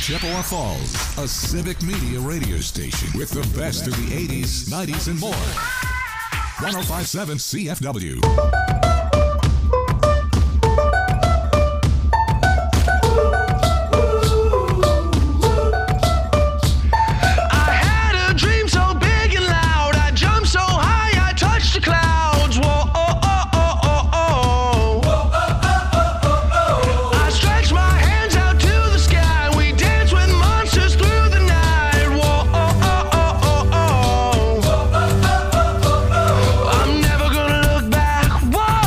Chippewa Falls, a civic media radio station with the best of the 80s, 90s, and more. 105.7 CFW. I'm never gonna look back. Whoa.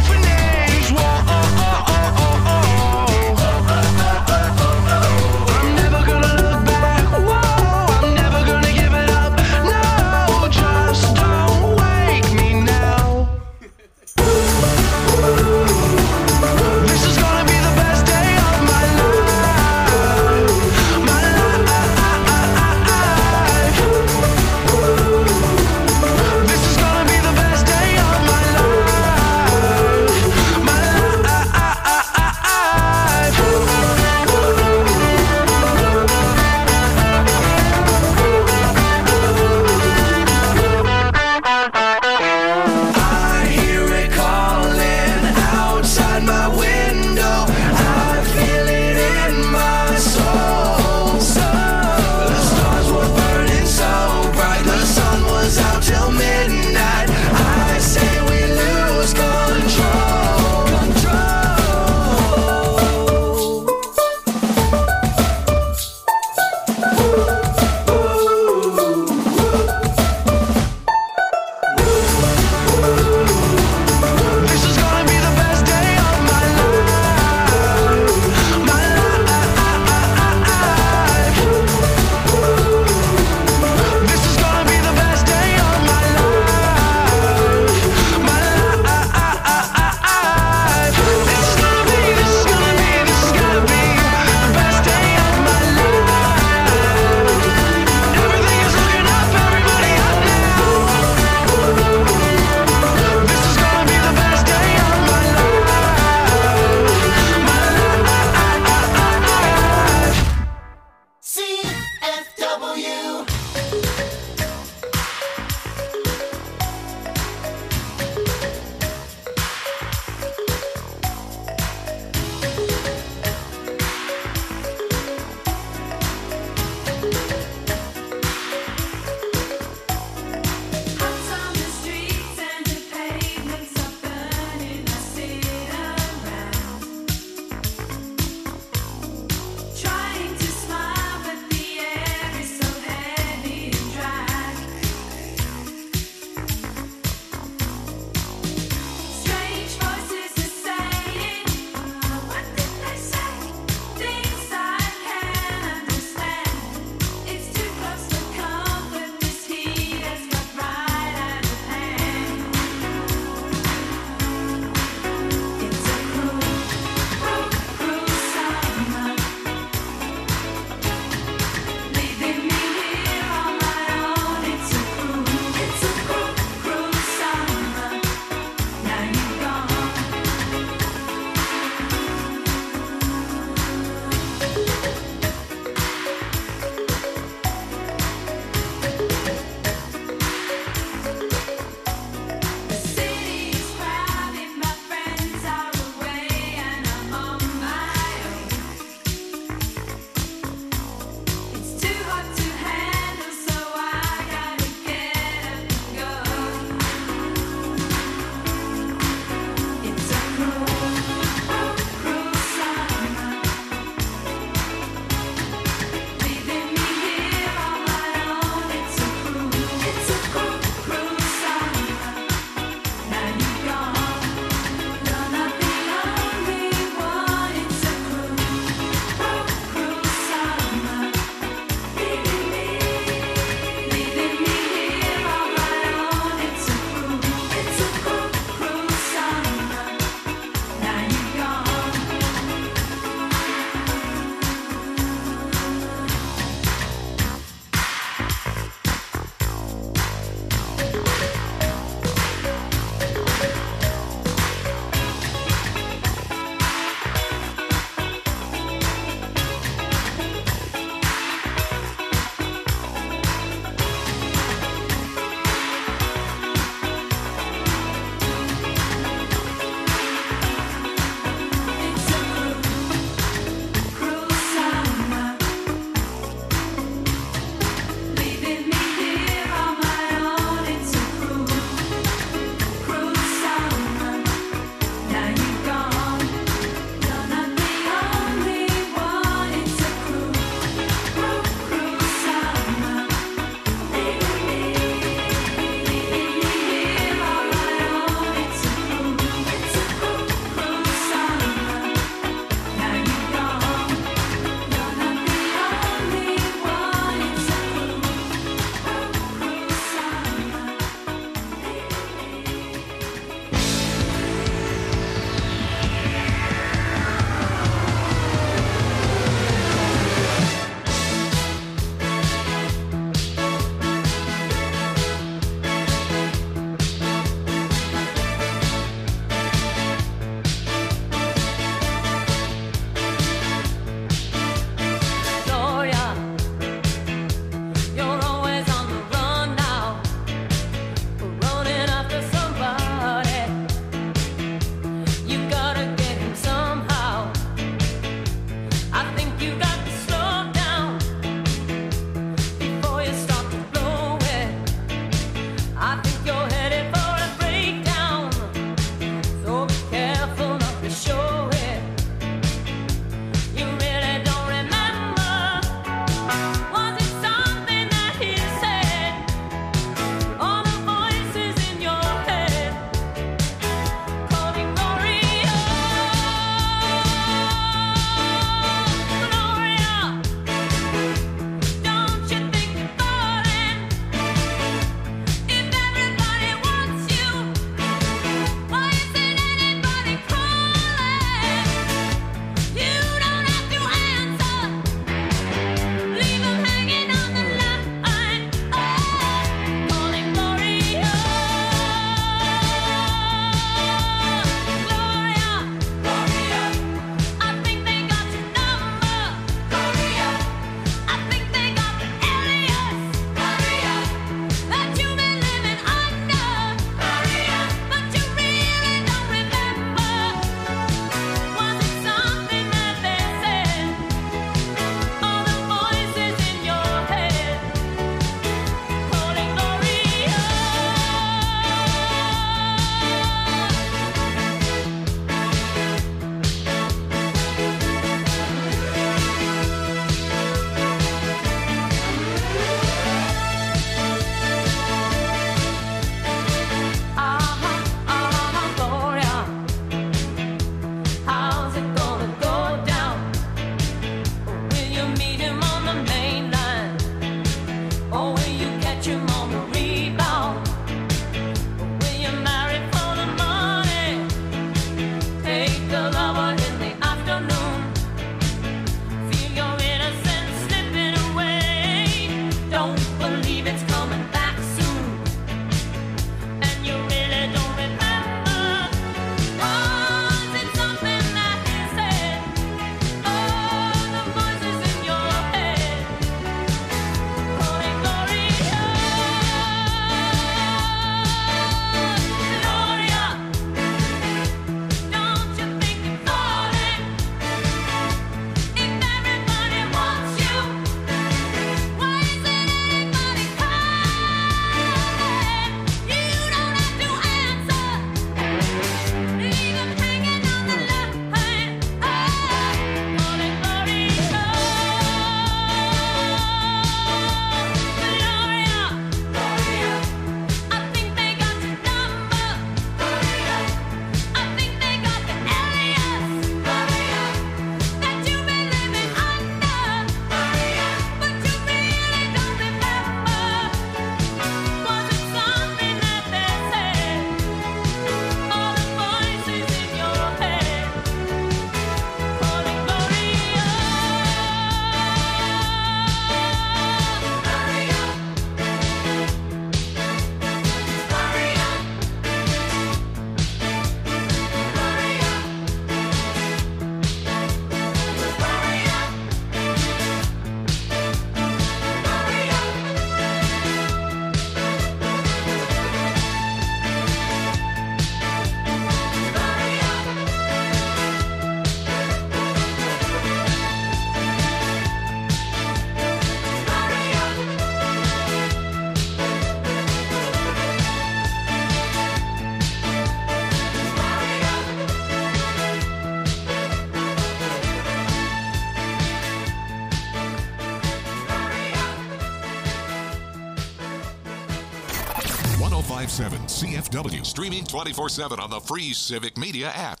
1057 CFW. Streaming 24/7 on the free Civic Media app.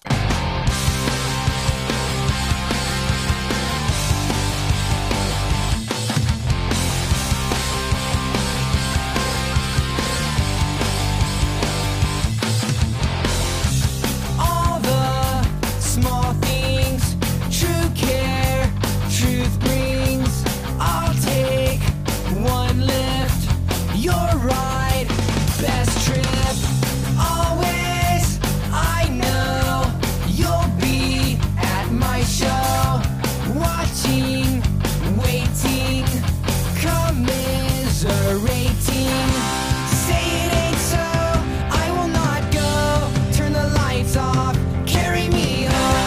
All the small things, true care, truth brings. I'll take one lift, your ride, best trip. Always, I know you'll be at my show, watching, waiting, commiserating. Say it ain't so, I will not go. Turn the lights off, carry me home.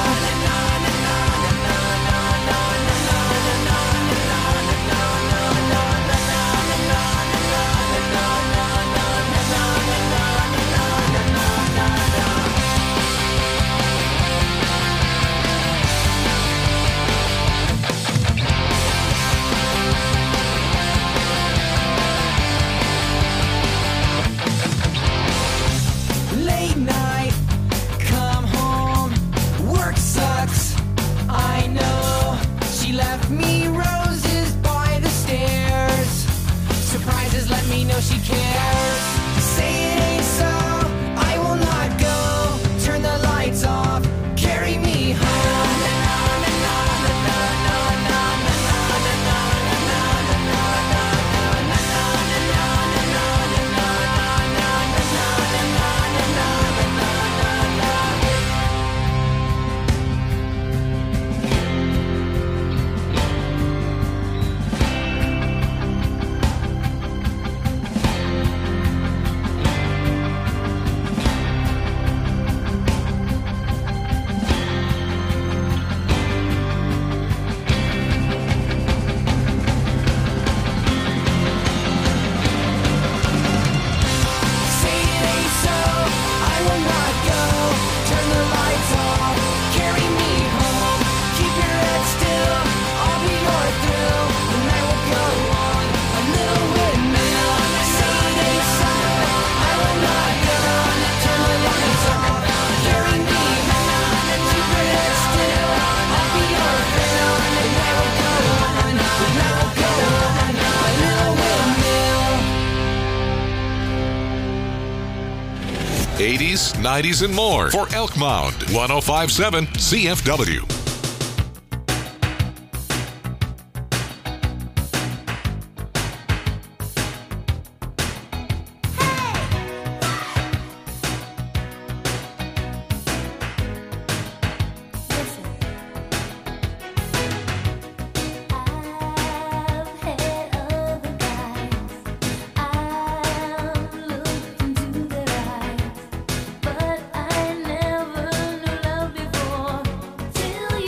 Late night, come home, work sucks, I know. She left me roses by the stairs. Surprises let me know she cares. Say it ain't so, I will not go. Turn the lights off, carry me home. Say it ain't so, I will not go. Turn the lights off, carry me home. Keep your head still, I'll be your thrill. The night will go on, a little windmill. Say it ain't so, I will not go. Turn the lights off, carry me home. Keep your head still, I'll be your thrill. The night will go on, the night will go on, a little windmill. 80s, 90s, and more for Elk Mound 1057 CFW. But I never knew love before till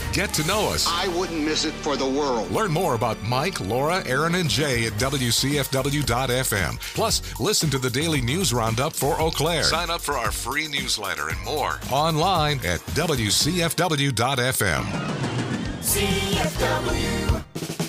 Get to know us. I wouldn't miss it for the world. Learn more about Mike, Laura, Aaron, and Jay at WCFW.FM. Plus, listen to the daily news roundup for Eau Claire. Sign up for our free newsletter and more online at WCFW.FM. CFW.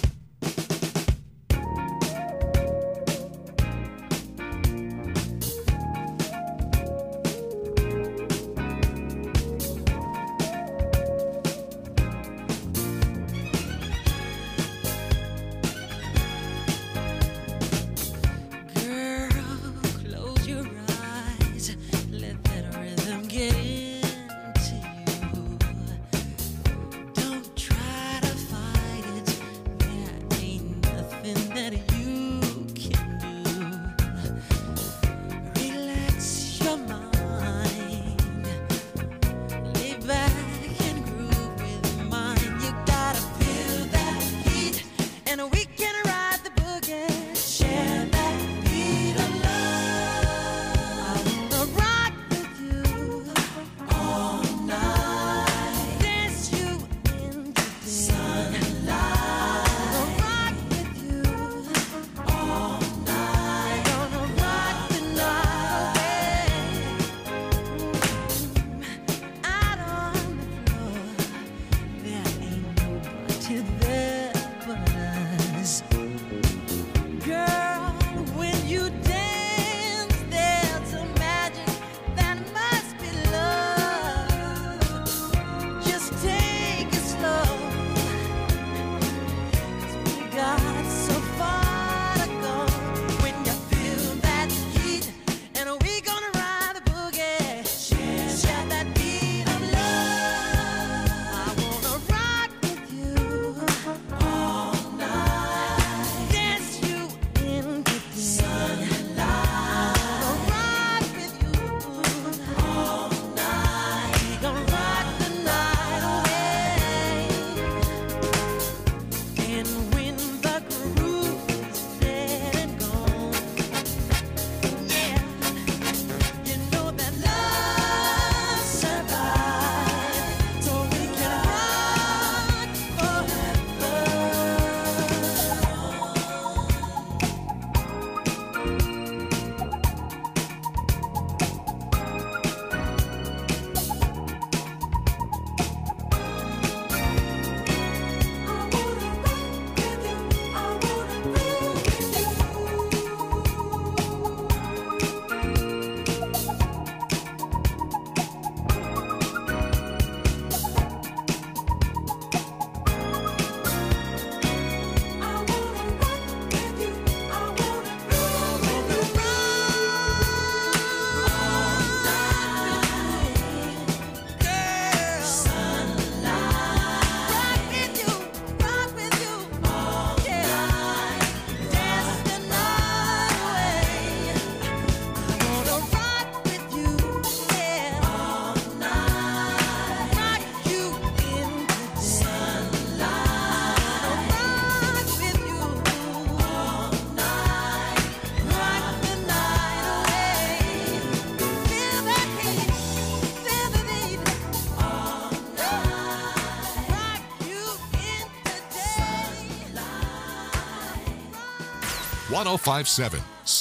.1057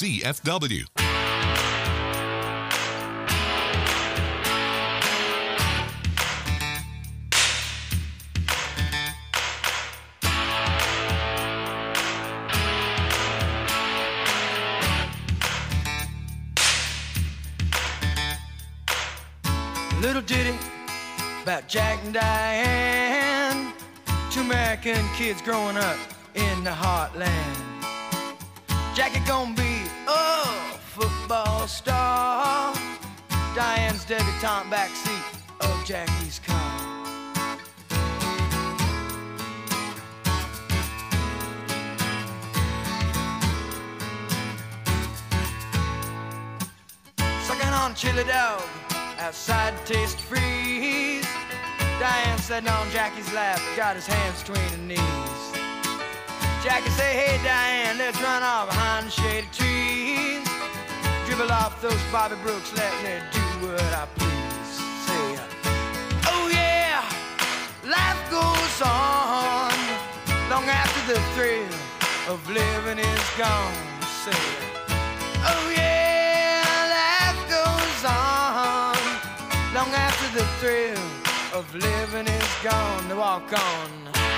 CFW. Little ditty about Jack and Diane, two American kids growing up in the heartland. Jackie gonna be a football star, Diane's debutante backseat of Jackie's car. Sucking on chili dog outside the Taste Freeze. Diane sitting on Jackie's lap, got his hands between her knees. Jackie say, hey Diane, let's run off behind the shady trees. Dribble off those Bobby Brooks, let me do what I please. Say, oh yeah, life goes after the thrill of living is gone. Say, oh yeah, life goes on long after the thrill of living is gone. To walk on.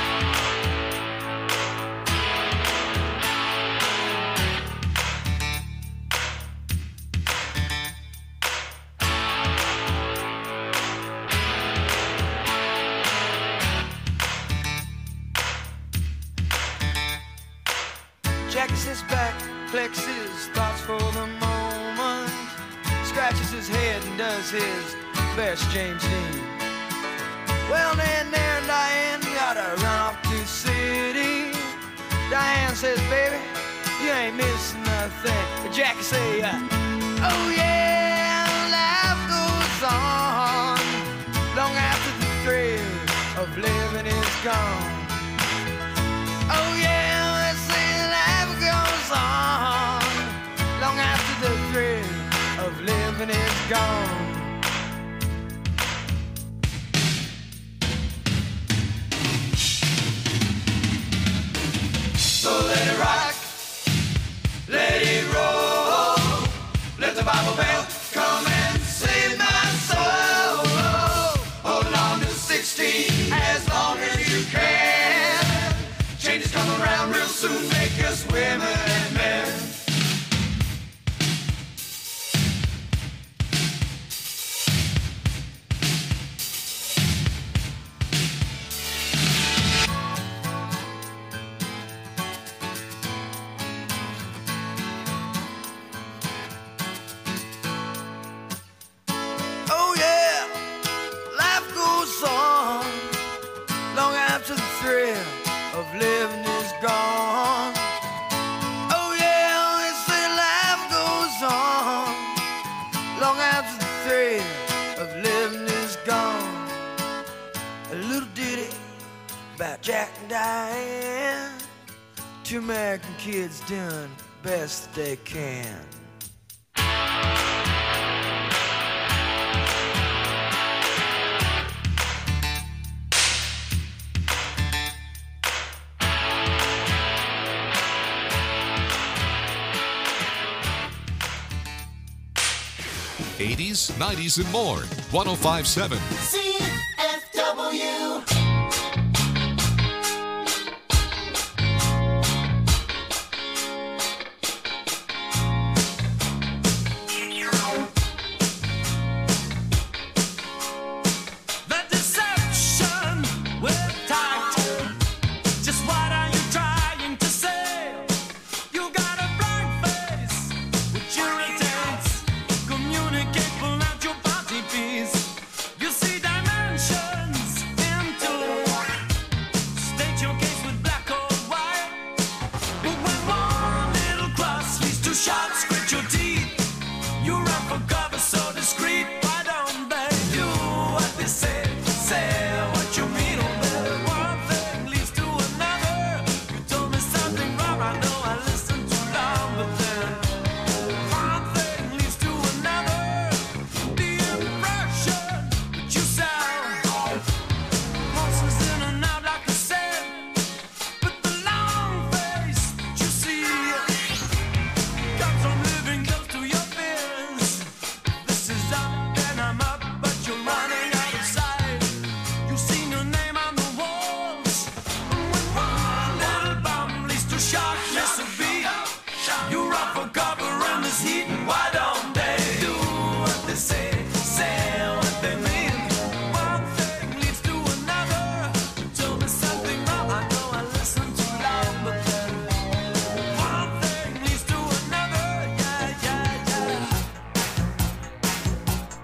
Jacks his back, flexes his thoughts for the moment, scratches his head and does his best James Dean. Well, then there and Diane gotta run off to the city. Diane says, baby, you ain't missing nothing. But Jackie say, oh yeah, life goes on long after the thrill of living is gone. Oh yeah, let's say life goes on long after the thrill of living is gone. So let it rock, let it roll, let the Bible Belt come and save my soul. Hold on to 16 as long as you can. Changes come around real soon, make us women and men. Oh yeah, life goes on long after the thrill of living is gone. Oh yeah, they say life goes on long after the thrill of living is gone. A little ditty about Jack and Diane, two American kids doing the best they can. '80s, '90s, and more. 105.7. CFW. The deception with tact. Just what are you trying to say? You got a blank face with irritates. Communicate, pull out your party piece. You see dimensions into. State your case with black or white. But when one little cross leads to shots, scratch your teeth. You run for cover so discreet. Why don't they do what they say? Say what you mean. One thing leads to another. You told me something wrong. I know I listened too long, but then one thing leads to another. The impression that you sound horses in and out like I said. But the long face that you see comes from living close to your fears. This is up, then I'm up, but you're running out of sight. You've seen your name on the walls. And when one little bomb leads to shock, miss a beat. You run for cover in this heat, and why don't they do what they say what they mean? One thing leads to another. You told me something wrong. I know I listened too long, but then one thing leads to another. Yeah, yeah, yeah.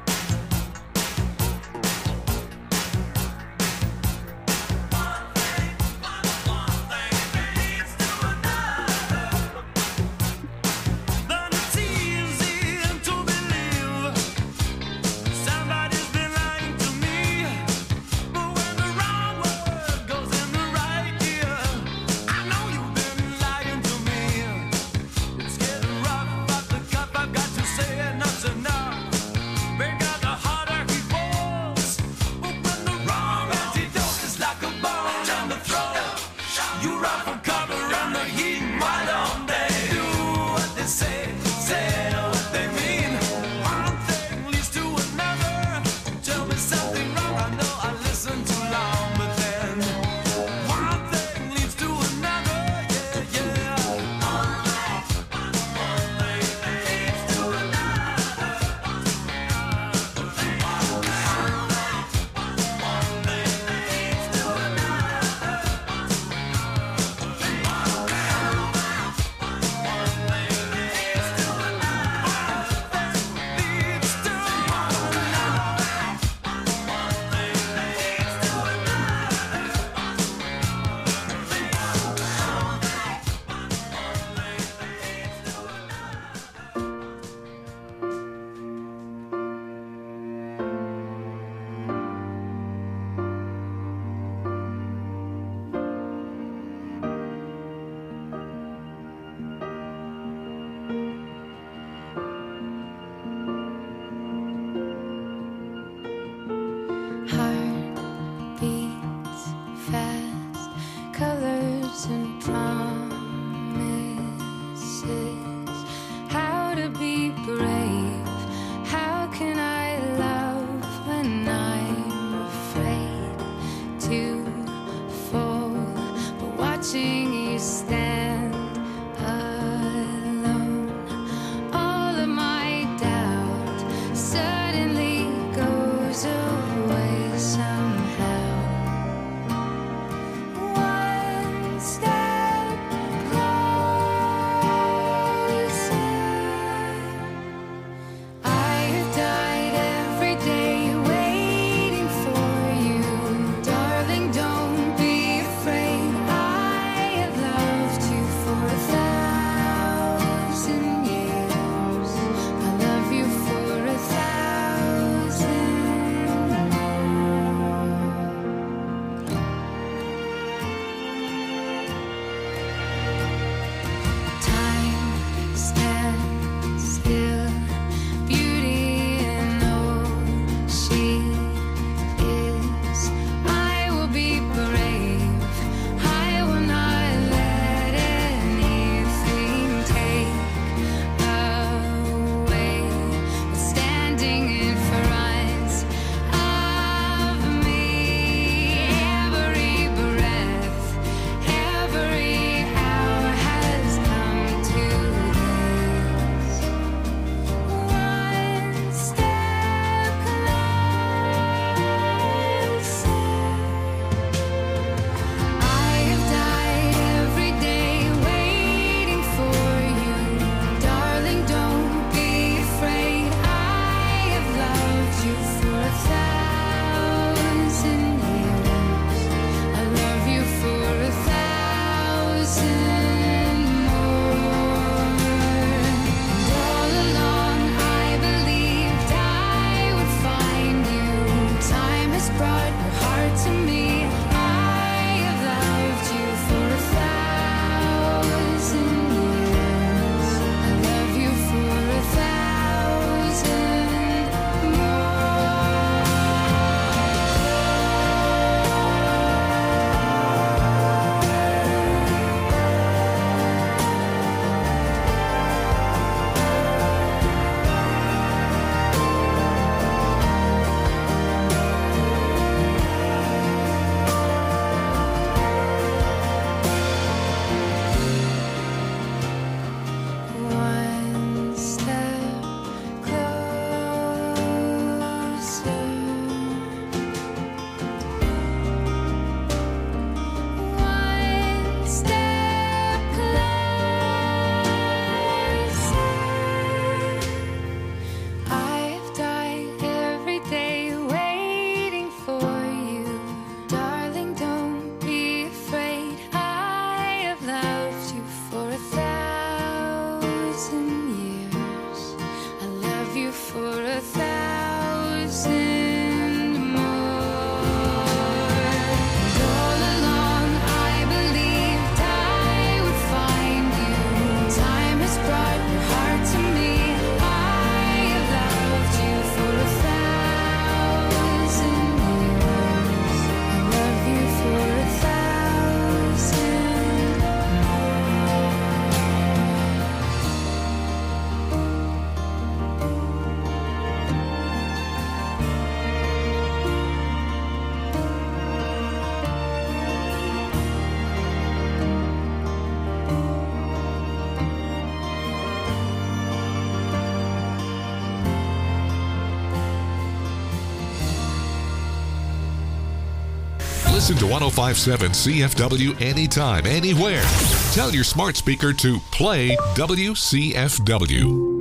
Listen to 1057 CFW anytime, anywhere. Tell your smart speaker to play WCFW.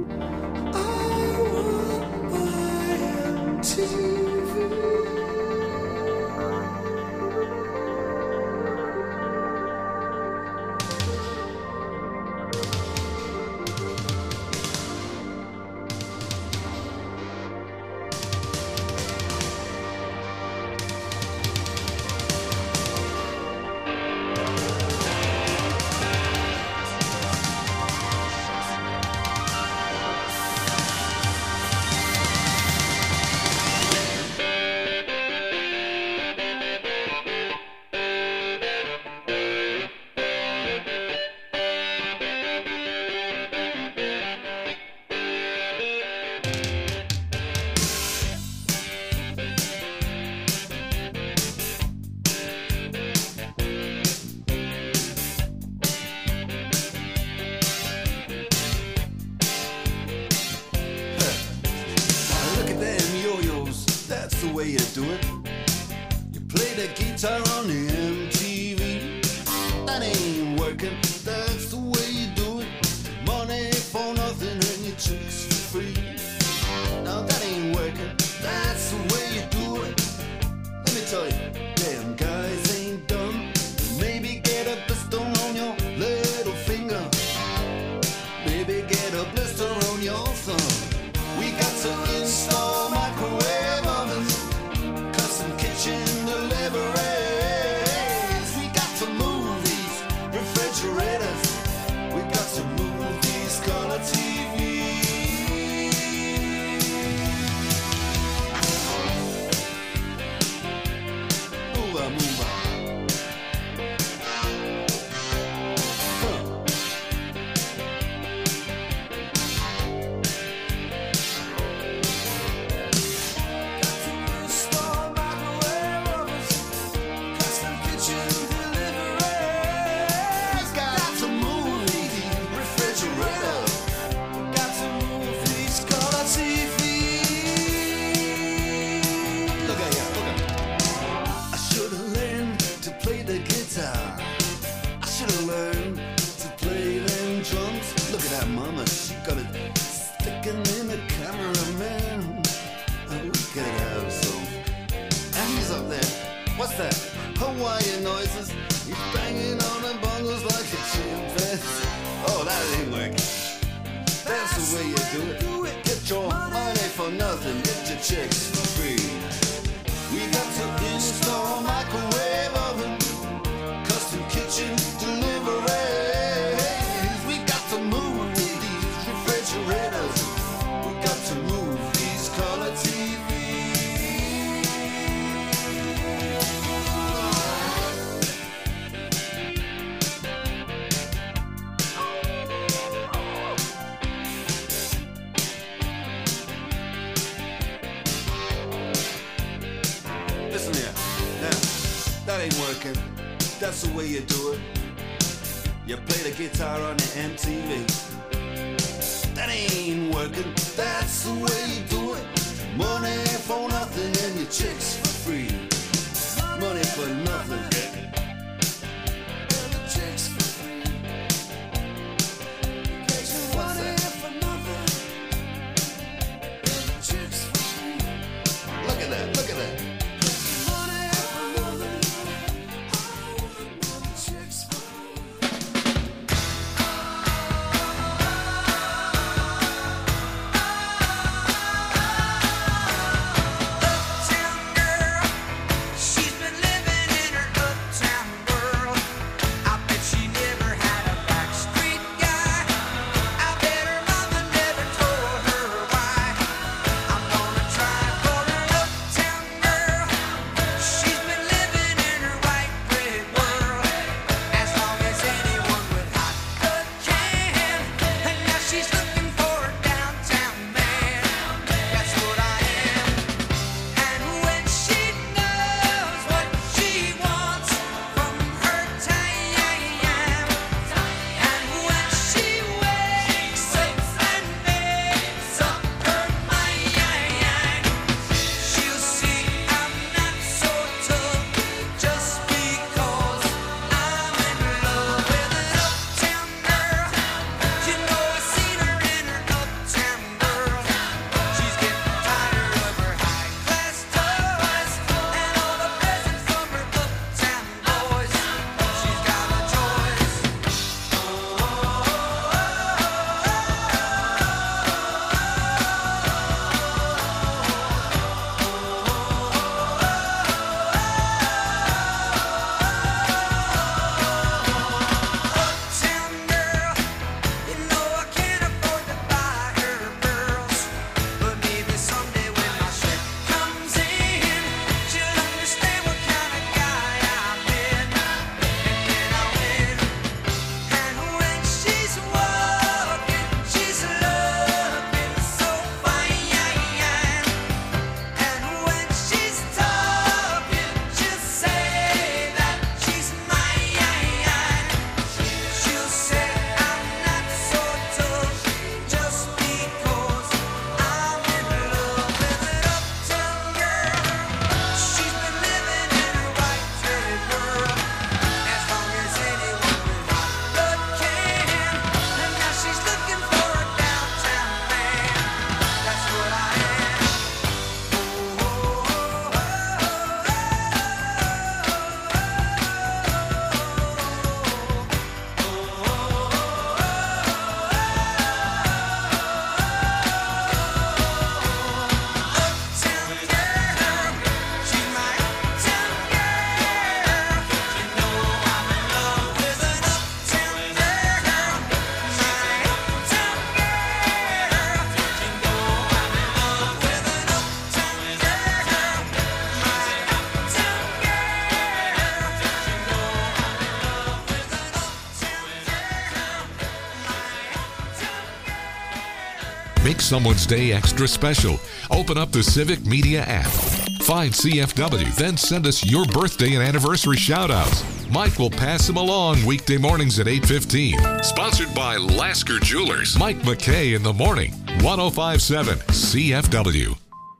someone's day extra special. Open up the Civic Media app. Find CFW, then send us your birthday and anniversary shout-outs. Mike will pass them along weekday mornings at 8:15. Sponsored by Lasker Jewelers. Mike McKay in the morning. 105.7 CFW.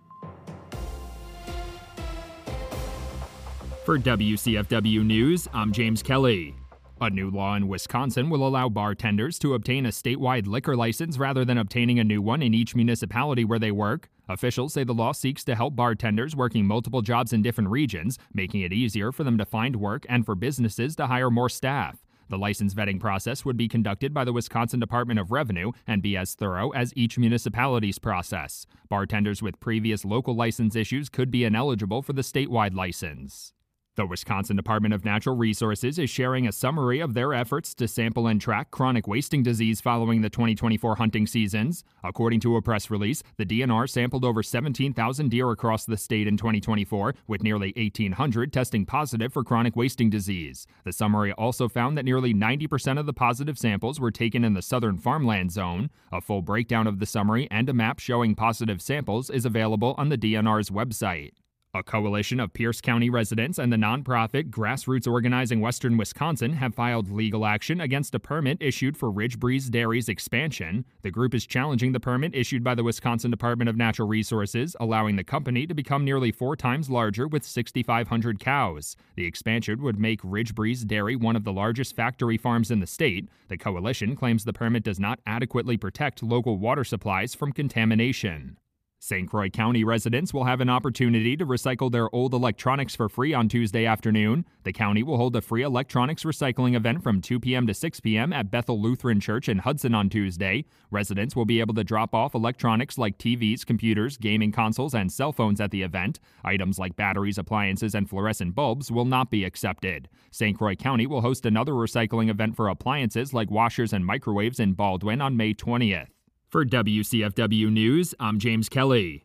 For WCFW News, I'm James Kelly. A new law in Wisconsin will allow bartenders to obtain a statewide liquor license rather than obtaining a new one in each municipality where they work. Officials say the law seeks to help bartenders working multiple jobs in different regions, making it easier for them to find work and for businesses to hire more staff. The license vetting process would be conducted by the Wisconsin Department of Revenue and be as thorough as each municipality's process. Bartenders with previous local license issues could be ineligible for the statewide license. The Wisconsin Department of Natural Resources is sharing a summary of their efforts to sample and track chronic wasting disease following the 2024 hunting seasons. According to a press release, the DNR sampled over 17,000 deer across the state in 2024, with nearly 1,800 testing positive for chronic wasting disease. The summary also found that nearly 90% of the positive samples were taken in the southern farmland zone. A full breakdown of the summary and a map showing positive samples is available on the DNR's website. A coalition of Pierce County residents and the nonprofit Grassroots Organizing Western Wisconsin have filed legal action against a permit issued for Ridge Breeze Dairy's expansion. The group is challenging the permit issued by the Wisconsin Department of Natural Resources, allowing the company to become nearly 4 times larger with 6,500 cows. The expansion would make Ridge Breeze Dairy one of the largest factory farms in the state. The coalition claims the permit does not adequately protect local water supplies from contamination. St. Croix County residents will have an opportunity to recycle their old electronics for free on Tuesday afternoon. The county will hold a free electronics recycling event from 2 p.m. to 6 p.m. at Bethel Lutheran Church in Hudson on Tuesday. Residents will be able to drop off electronics like TVs, computers, gaming consoles, and cell phones at the event. Items like batteries, appliances, and fluorescent bulbs will not be accepted. St. Croix County will host another recycling event for appliances like washers and microwaves in Baldwin on May 20th. For WCFW News, I'm James Kelly.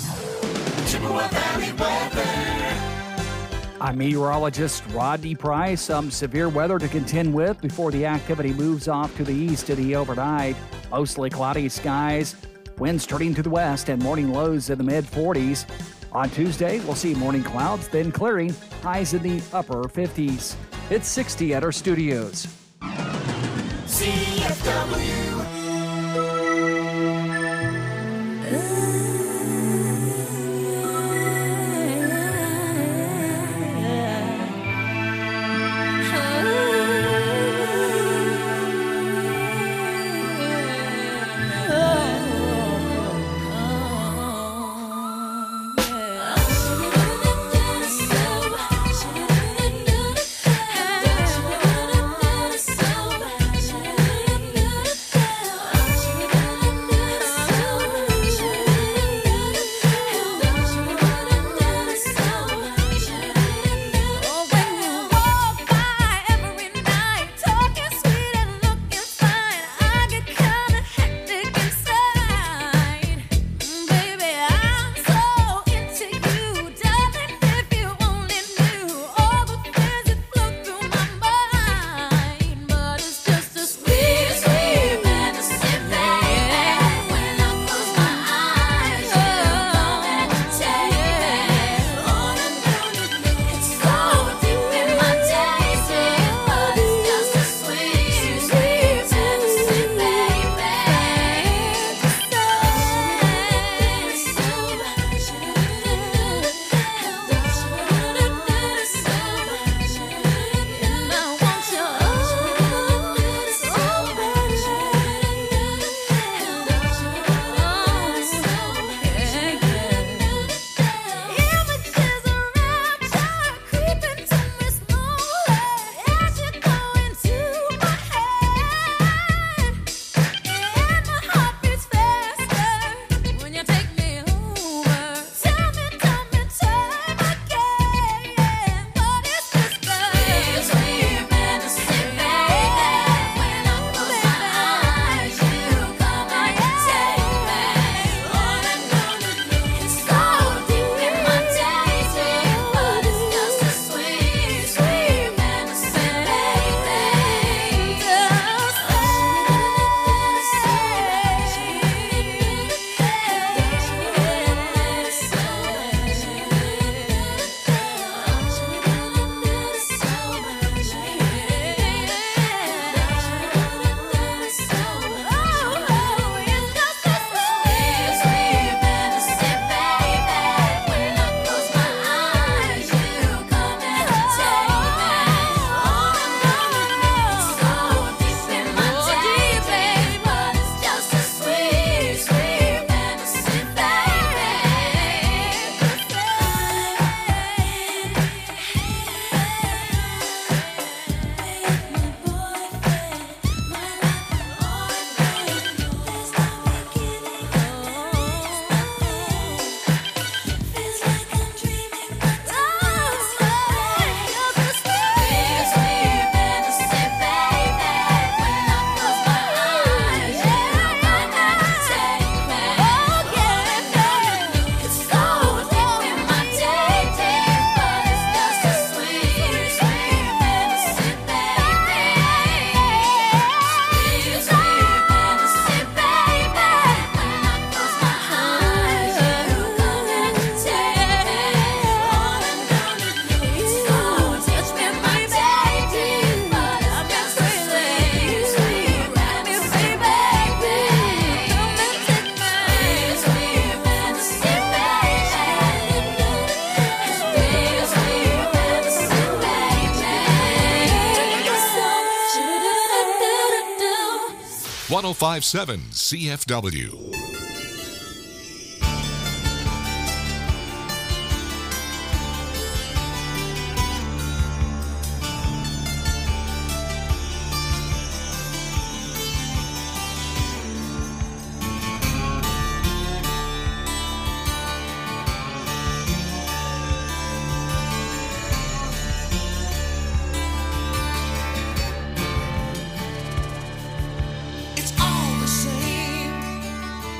I'm meteorologist Rodney Price. Some severe weather to contend with before the activity moves off to the east in the overnight. Mostly cloudy skies, winds turning to the west, and morning lows in the mid-40s. On Tuesday, we'll see morning clouds, then clearing, highs in the upper 50s. It's 60 at our studios. CFW. 1057 CFW. It's all the same.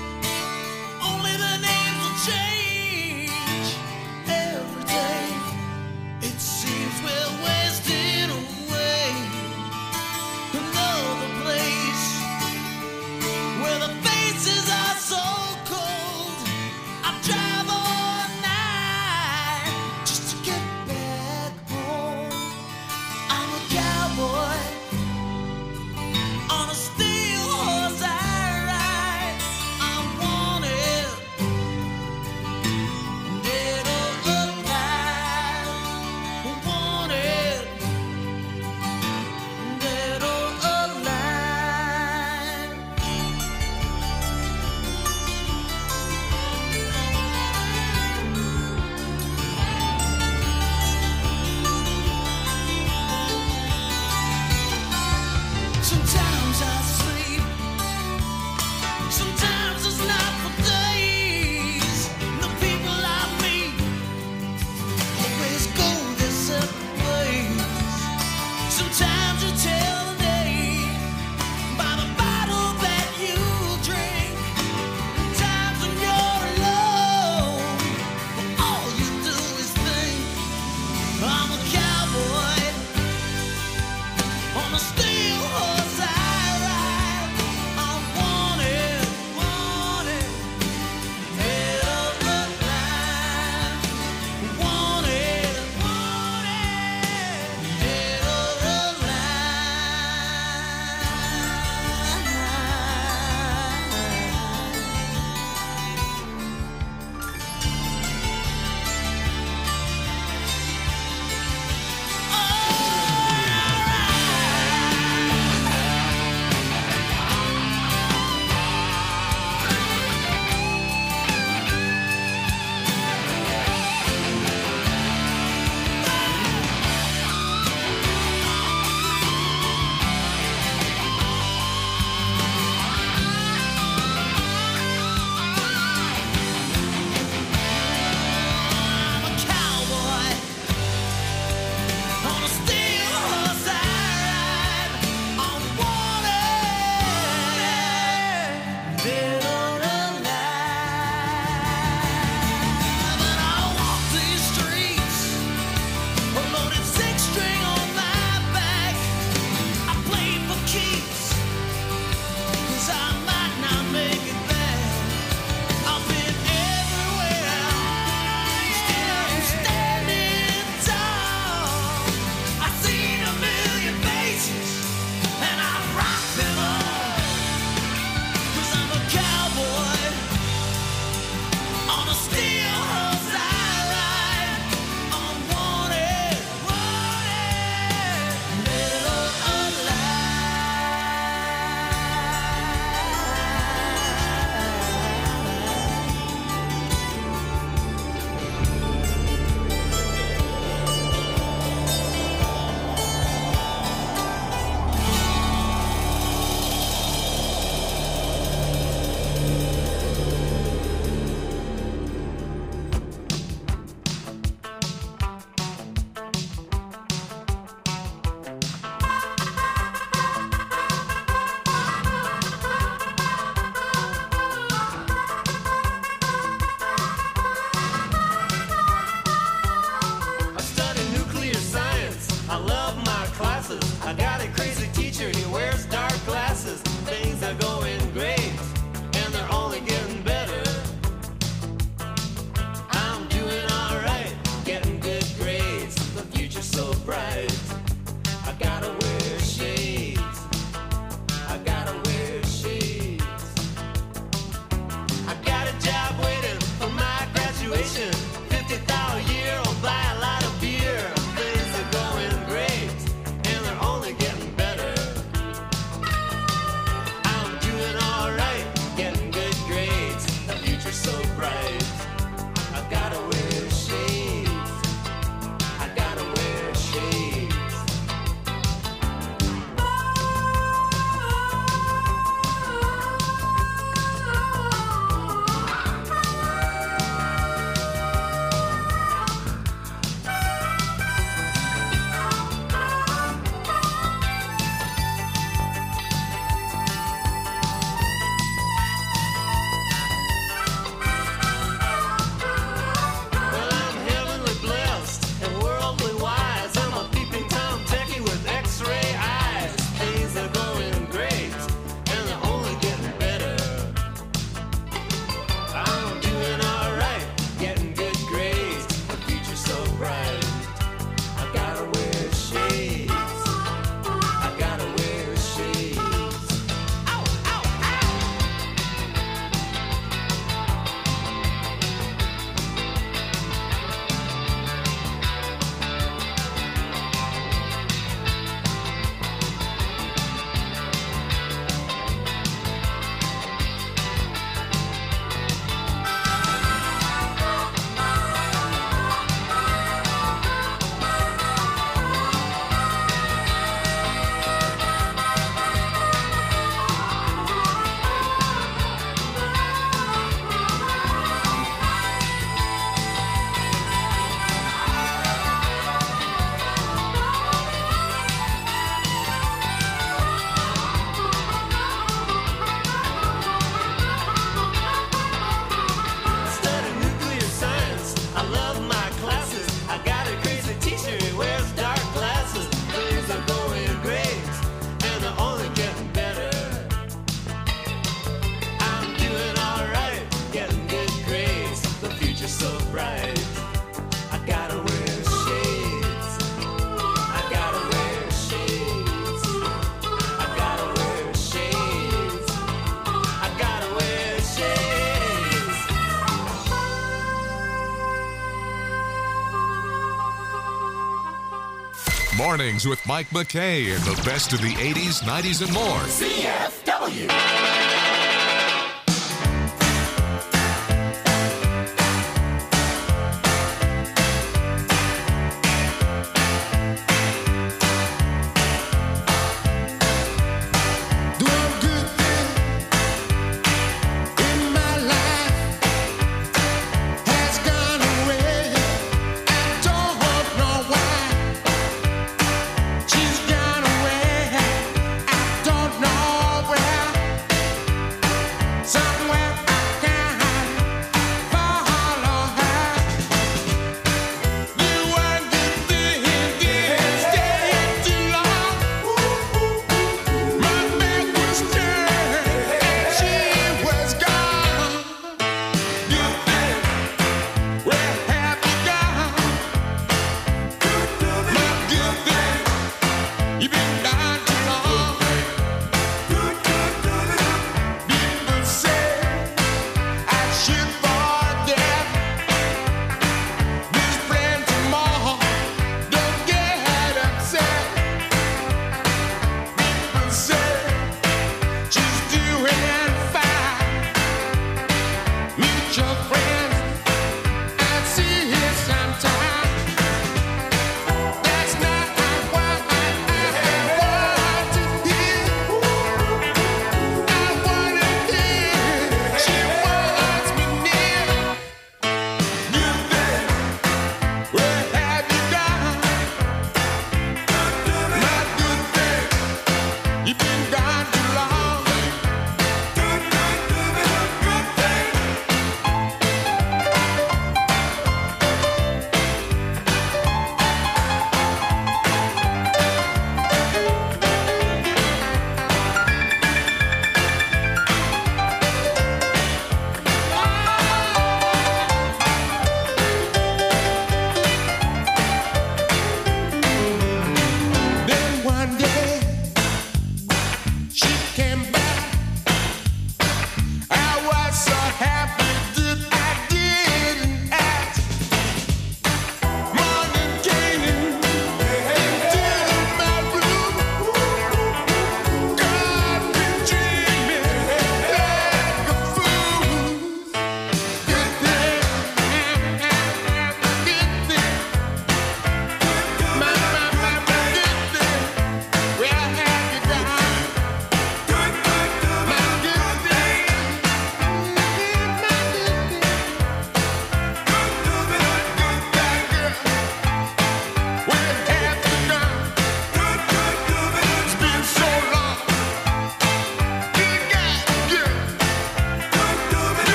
Mornings with Mike McKay and the best of the 80s, 90s, and more. CFW.